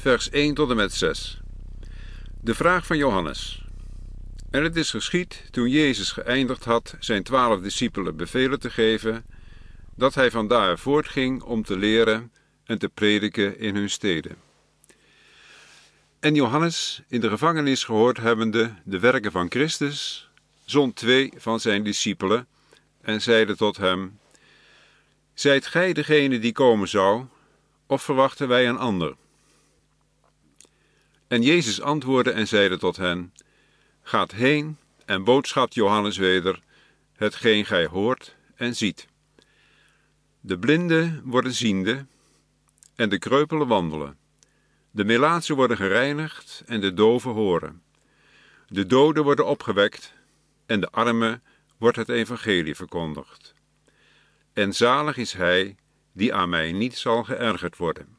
vers 1 tot en met 6. De vraag van Johannes. En het is geschied, toen Jezus geëindigd had zijn 12 discipelen bevelen te geven, dat hij vandaar voortging om te leren en te prediken in hun steden. En Johannes, in de gevangenis gehoord hebbende de werken van Christus, zond 2 van zijn discipelen en zeide tot hem: Zijt gij degene die komen zou, of verwachten wij een ander? En Jezus antwoordde en zeide tot hen: Gaat heen en boodschapt Johannes weder hetgeen gij hoort en ziet. De blinden worden ziende en de kreupelen wandelen. De melaatsen worden gereinigd en de doven horen. De doden worden opgewekt en de armen wordt het evangelie verkondigd. En zalig is hij die aan mij niet zal geërgerd worden.